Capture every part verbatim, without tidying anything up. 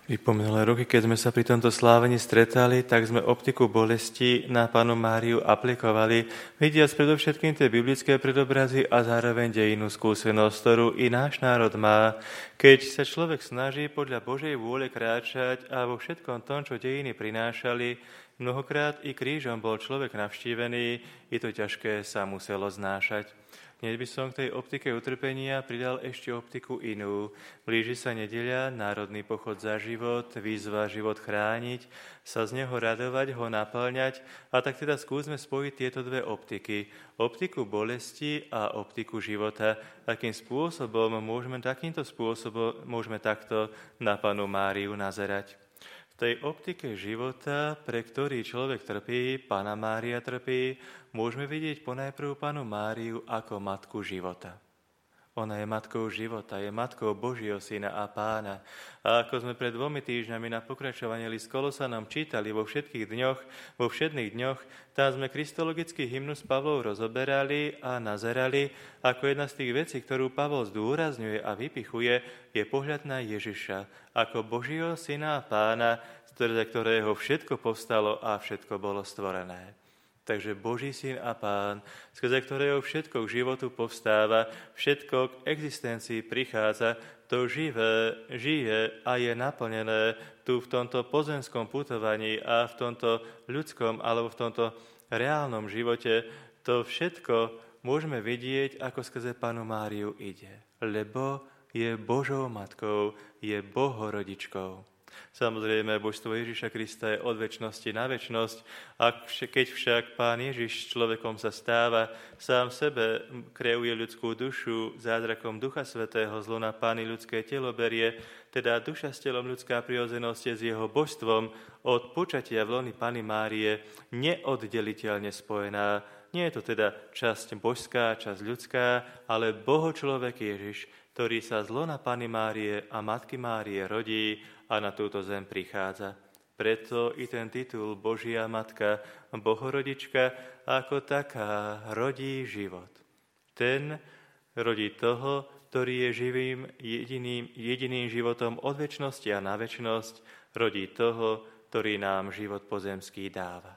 Vypomenulé roky, keď sme sa pri tomto slávení stretali, tak sme optiku bolesti na Pannu Máriu aplikovali, vidiac predovšetkým tie biblické predobrazy a zároveň dejinú skúsenosť, ktorú i náš národ má. Keď sa človek snaží podľa Božej vôle kráčať a vo všetkom tom, čo dejiny prinášali, mnohokrát i krížom bol človek navštívený, je to ťažké sa muselo znášať. Hneď by som k tej optike utrpenia pridal ešte optiku inú. Blíži sa nedeľa, národný pochod za život, výzva život chrániť, sa z neho radovať, ho naplňať. A tak teda skúsme spojiť tieto dve optiky. Optiku bolesti a optiku života. Akým spôsobom môžeme takýmto spôsobom môžeme takto na Pannu Máriu nazerať. V tej optike života, pre ktorý človek trpí, Panna Mária trpí, môžeme vidieť ponajprv Pannu Máriu ako matku života. Ona je matkou života, je matkou Božieho Syna a Pána. A ako sme pred dvomi týždňami na pokračovanie list Kolosanom čítali vo všetkých dňoch, vo všetných dňoch, tam sme kristologický hymnus Pavlov rozoberali a nazerali, ako jedna z tých vecí, ktorú Pavol zdôrazňuje a vypichuje, je pohľad na Ježiša, ako Božieho Syna a Pána, z ktorého všetko povstalo a všetko bolo stvorené. Takže Boží Syn a Pán, skrze ktorého všetko k životu povstáva, všetko k existencii prichádza, to živé, žije a je naplnené tu v tomto pozemskom putovaní a v tomto ľudskom alebo v tomto reálnom živote, to všetko môžeme vidieť, ako skrze Pannu Máriu ide. Lebo je Božou matkou, je Bohorodičkou. Samozrejme, božstvo Ježiša Krista je od večnosti na večnosť, a keď však Pán Ježiš človekom sa stáva, sám sebe kreuje ľudskú dušu, zázrakom Ducha Svätého zlo na Pány ľudské telo berie, teda duša s telom ľudská prirodzenosť je s jeho božstvom od počatia v loni Panny Márie neoddeliteľne spojená. Nie je to teda časť božská, časť ľudská, ale Bohočlovek Ježiš, ktorý sa z lona Panny Márie a Matky Márie rodí a na túto zem prichádza. Preto i ten titul Božia Matka, Bohorodička, ako taká rodí život. Ten rodí toho, ktorý je živým jediným, jediným životom od večnosti a na večnosť, rodí toho, ktorý nám život pozemský dáva.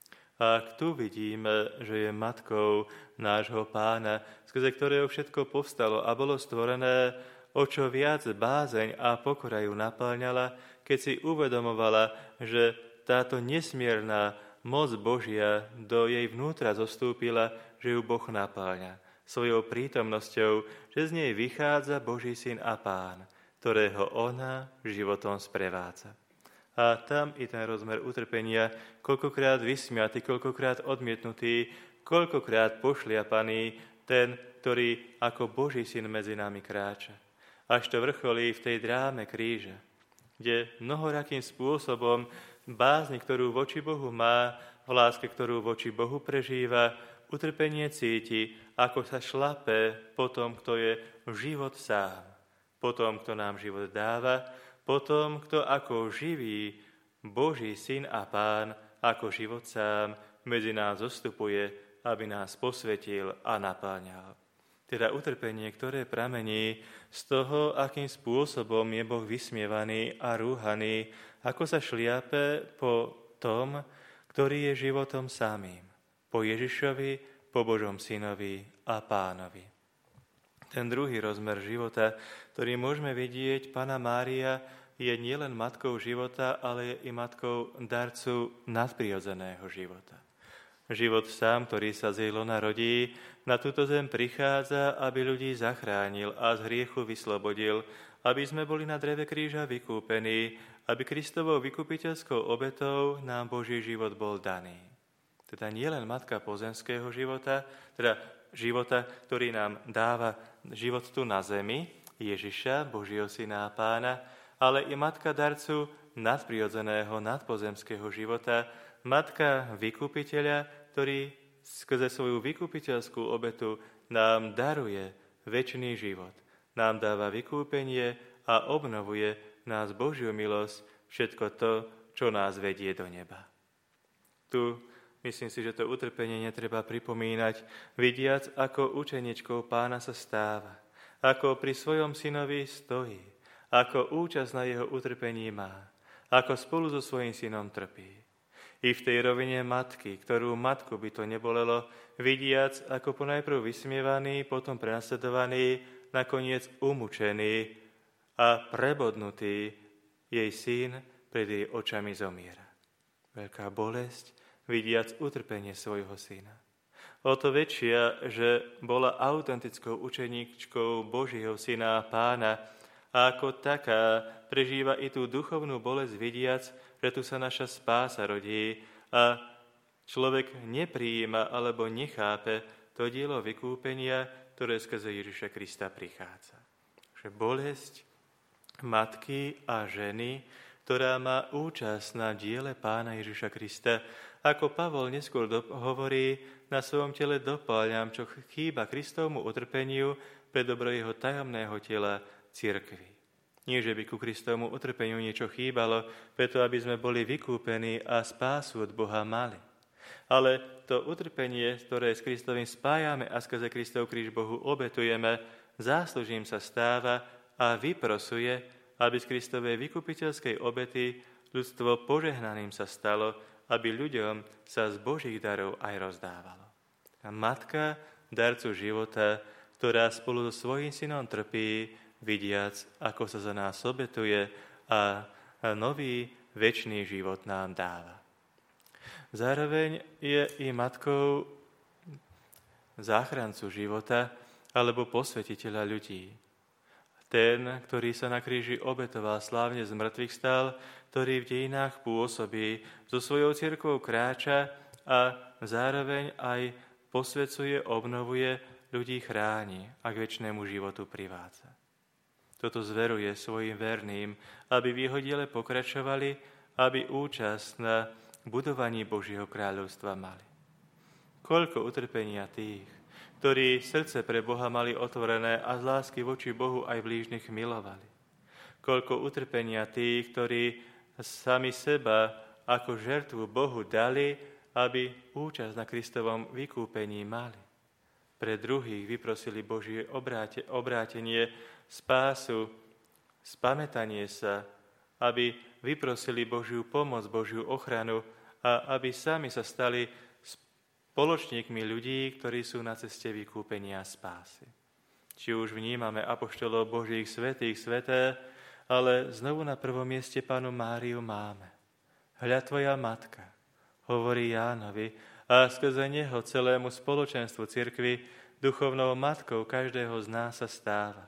A tu vidíme, že je matkou nášho Pána, skrze ktorého všetko povstalo a bolo stvorené, o čo viac bázeň a pokora ju napĺňala, keď si uvedomovala, že táto nesmierna moc Božia do jej vnútra zostúpila, že ju Boh napĺňa svojou prítomnosťou, že z nej vychádza Boží Syn a Pán, ktorého ona životom sprevádza. A tam i ten rozmer utrpenia, koľkokrát vysmiatý, koľkokrát odmietnutý, koľkokrát pošliapaný, ten, ktorý ako Boží Syn medzi nami kráča. Až to vrcholí v tej dráme kríža, kde mnohorakým spôsobom bázni, ktorú voči Bohu má, v láske, ktorú voči Bohu prežíva, utrpenie cíti, ako sa šlape po tom, kto je život sám, po tom, kto nám život dáva, po tom, kto ako živý Boží Syn a Pán, ako život sám, medzi nás zostupuje, aby nás posvetil a napĺňal. Teda utrpenie, ktoré pramení z toho, akým spôsobom je Boh vysmievaný a rúhaný, ako sa šliape po tom, ktorý je životom samým, po Ježišovi, po Božom Synovi a Pánovi. Ten druhý rozmer života, ktorý môžeme vidieť, Panna Mária je nielen matkou života, ale je i matkou darcu nadprirodzeného života. Život sám, ktorý sa z jej lona rodí, na túto zem prichádza, aby ľudí zachránil a z hriechu vyslobodil, aby sme boli na dreve kríža vykúpení, aby Kristovou vykupiteľskou obetou nám Boží život bol daný. Teda nie len matka pozemského života, teda života, ktorý nám dáva život tu na zemi, Ježiša, Božieho Syna a Pána, ale i matka darcu nadprirodzeného, nadpozemského života, matka vykupiteľa, ktorý skrze svoju vykupiteľskú obetu nám daruje večný život. Nám dáva vykúpenie a obnovuje nás Božiu milosť, všetko to, čo nás vedie do neba. Tu myslím si, že to utrpenie netreba pripomínať, vidiac, ako učeničkou Pána sa stáva, ako pri svojom synovi stojí, ako účasť na jeho utrpení má, ako spolu so svojím synom trpí. I v tej rovine matky, ktorú matku by to nebolelo, vidiac, ako ponajprv vysmievaný, potom prenasledovaný, nakoniec umúčený a prebodnutý jej syn pred jej očami zomiera. Veľká bolesť, vidiac utrpenie svojho syna. O to väčšia, že bola autentickou učeníčkou Božieho syna a pána a ako taká prežíva i tú duchovnú bolesť vidiac, že tu sa naša spása rodí a človek neprijíma alebo nechápe to dielo vykúpenia, ktoré skrze Ježiša Krista prichádza. Že bolesť matky a ženy, ktorá má účasť na diele pána Ježiša Krista, ako Pavol neskôr do- hovorí, na svojom tele dopáľam, čo chýba Kristovmu utrpeniu pre dobro jeho tajomného tela cirkvi. Nie, že by ku Kristovmu utrpeniu niečo chýbalo, preto aby sme boli vykúpení a spásu od Boha mali. Ale to utrpenie, ktoré s Kristovým spájame a skrze Kristov kríž Bohu obetujeme, záslužím sa stáva a vyprosuje, aby z Kristovej vykupiteľskej obety ľudstvo požehnaným sa stalo, aby ľuďom sa z Božích darov aj rozdávalo. A matka, darcu života, ktorá spolu so svojím synom trpí, vidiac, ako sa za nás obetuje a nový, večný život nám dáva. Zároveň je i matkou záchrancu života alebo posvetiteľa ľudí. Ten, ktorý sa na kríži obetoval, slávne z mŕtvych stal, ktorý v dejinách pôsobí, so svojou cirkvou kráča a zároveň aj posvecuje, obnovuje, ľudí chráni a k večnému životu privádza. Toto zveruje svojim verným, aby v jeho diele pokračovali, aby účasť na budovaní Božieho kráľovstva mali. Koľko utrpenia tých, ktorí srdce pre Boha mali otvorené a z lásky voči Bohu aj blížnych milovali. Koľko utrpenia tých, ktorí sami seba ako žertvu Bohu dali, aby účasť na Kristovom vykúpení mali. Pre druhých vyprosili Božie obráte, obrátenie, spásu, spamätanie sa, aby vyprosili Božiu pomoc, Božiu ochranu a aby sami sa stali spoločníkmi ľudí, ktorí sú na ceste vykúpenia a spásy. Či už vnímame apoštolov Božích svätých sveté, ale znovu na prvom mieste Pannu Máriu máme. Hľa tvoja matka, hovorí Jánovi, a skrze neho celému spoločenstvu cirkvi duchovnou matkou každého z nás sa stáva.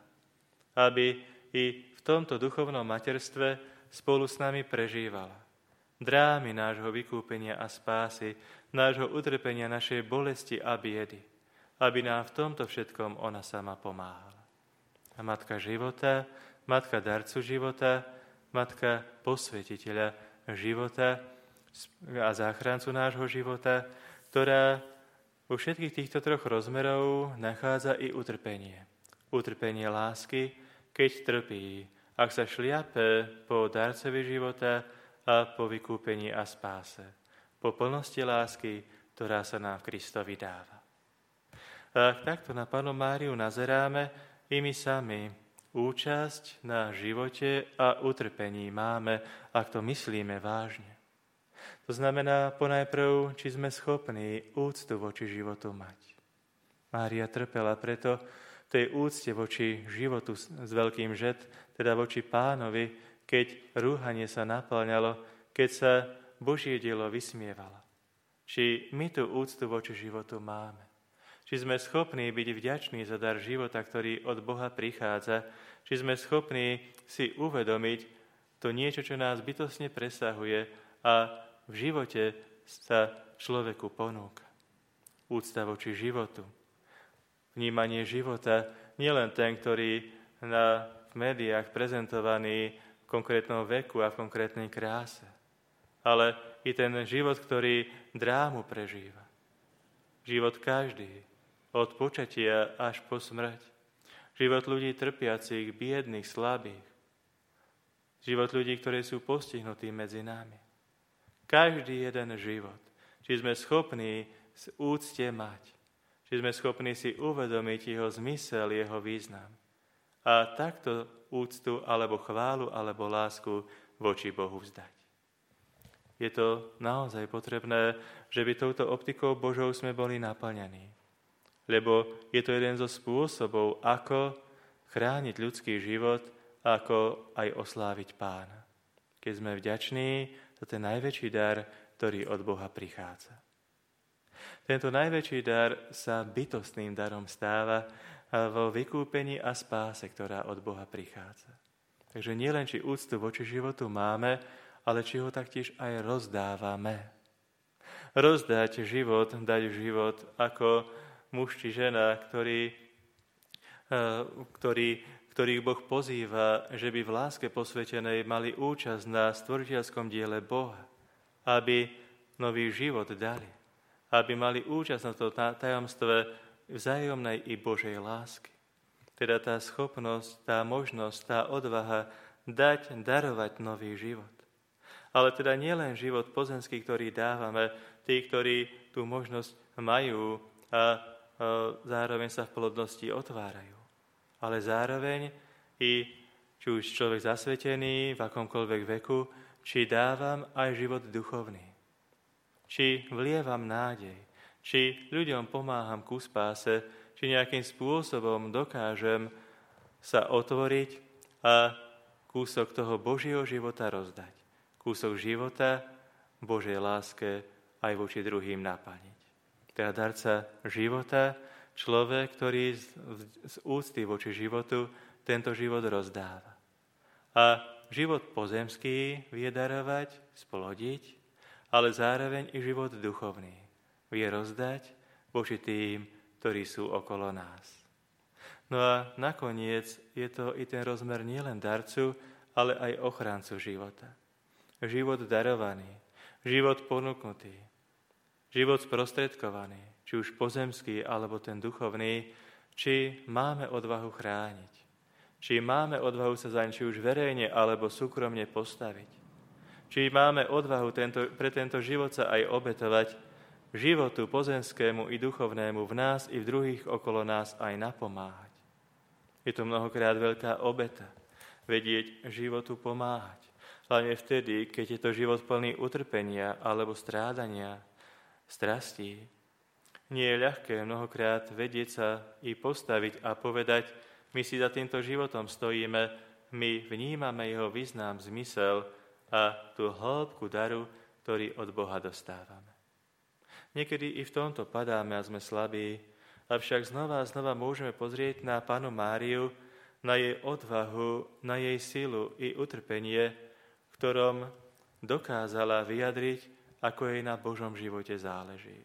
Aby i v tomto duchovnom materstve spolu s nami prežívala drámy nášho vykúpenia a spásy, nášho utrpenia, našej bolesti a biedy, aby nám v tomto všetkom ona sama pomáhala. A matka života, matka darcu života, matka posvetiteľa života a záchrancu nášho života, ktorá vo všetkých týchto troch rozmerov nachádza i utrpenie. Utrpenie lásky, keď trpí, ak sa šliape po darcovi života a po vykúpení a spáse. Po plnosti lásky, ktorá sa nám v Kristovi dáva. A ak takto na Pannu Máriu nazeráme, i my sami účasť na živote a utrpení máme, ak to myslíme vážne. To znamená ponajprv, či sme schopní úctu voči životu mať. Mária trpela preto tej úcte voči životu s veľkým žet, teda voči Pánovi, keď rúhanie sa naplňalo, keď sa Božie dielo vysmievalo. Či my tú úctu voči životu máme. Či sme schopní byť vďační za dar života, ktorý od Boha prichádza. Či sme schopní si uvedomiť to niečo, čo nás bytostne presahuje a v živote sa človeku ponúka. Úcta voči životu. Vnímanie života nielen ten, ktorý na, v médiách prezentovaný v konkrétnom veku a v konkrétnej kráse, ale i ten život, ktorý drámu prežíva. Život každý, od počatia až po smrť. Život ľudí trpiacich, biedných, slabých. Život ľudí, ktorí sú postihnutí medzi nami. Každý jeden život. Či sme schopní z úcte mať. Či sme schopní si uvedomiť jeho zmysel, jeho význam. a takto úctu alebo chválu alebo lásku voči Bohu vzdať. Je to naozaj potrebné, že by touto optikou Božou sme boli naplňaní. Lebo je to jeden zo spôsobov, ako chrániť ľudský život, ako aj osláviť Pána. Keď sme vďační za ten najväčší dar, ktorý od Boha prichádza. Tento najväčší dar sa bytostným darom stáva vo vykúpení a spáse, ktorá od Boha prichádza. Takže nielen či úctu voči životu máme, ale či ho taktiež aj rozdávame. Rozdať život, dať život ako muž či žena, ktorý, ktorý, ktorých Boh pozýva, že by v láske posvetenej mali účasť na stvoriteľskom diele Boha, aby nový život dali, aby mali účasť na to tajomstve vzájomnej i Božej lásky. Teda tá schopnosť, tá možnosť, tá odvaha dať, darovať nový život. Ale teda nielen život pozemský, ktorý dávame, tí, ktorí tú možnosť majú a, a zároveň sa v plodnosti otvárajú. Ale zároveň i či už človek zasvetený v akomkoľvek veku, či dávam aj život duchovný. Či vlievam nádej, či ľuďom pomáham ku spáse, či nejakým spôsobom dokážem sa otvoriť a kúsok toho Božieho života rozdať. Kúsok života Božej láske aj voči druhým naplniť. Teda darca života, človek, ktorý z, z úcty voči životu tento život rozdáva. A život pozemský vie darovať, splodiť, ale zároveň i život duchovný vie rozdať voči tým, ktorí sú okolo nás. No a nakoniec je to i ten rozmer nielen darcu, ale aj ochrancu života. Život darovaný, život ponúknutý, život sprostredkovaný, či už pozemský, alebo ten duchovný, či máme odvahu chrániť, či máme odvahu sa zaň, či už verejne, alebo súkromne postaviť, či máme odvahu tento, pre tento život sa aj obetovať, životu pozemskému i duchovnému v nás i v druhých okolo nás aj napomáhať. Je to mnohokrát veľká obeta, vedieť životu pomáhať. Hlavne vtedy, keď je to život plný utrpenia alebo strádania, strastí. Nie je ľahké mnohokrát vedieť sa i postaviť a povedať, my si za týmto životom stojíme, my vnímame jeho význam, zmysel a tú hĺbku daru, ktorý od Boha dostávame. Niekedy i v tomto padáme a sme slabí, avšak znova a znova môžeme pozrieť na Pannu Máriu, na jej odvahu, na jej silu i utrpenie, ktorom dokázala vyjadriť, ako jej na Božom živote záleží.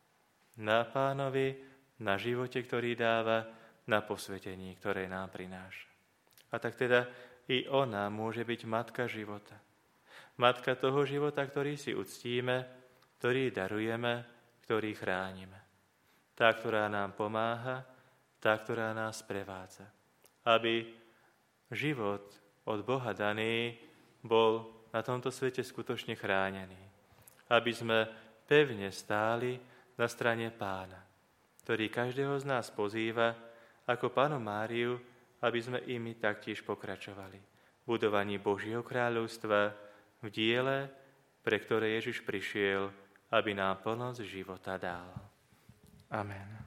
Na Pánovi, na živote, ktorý dáva, na posvetení, ktoré nám prináša. A tak teda i ona môže byť matka života. Matka toho života, ktorý si uctíme, ktorý darujeme, ktorý chránime. Tá, ktorá nám pomáha, tá, ktorá nás prevádza. Aby život od Boha daný bol na tomto svete skutočne chránený. Aby sme pevne stáli na strane Pána, ktorý každého z nás pozýva ako Pannu Máriu, aby sme i my taktiež pokračovali v budovaní Božieho kráľovstva, v diele, pre ktoré Ježiš prišiel, aby nám plnosť života dal. Amen.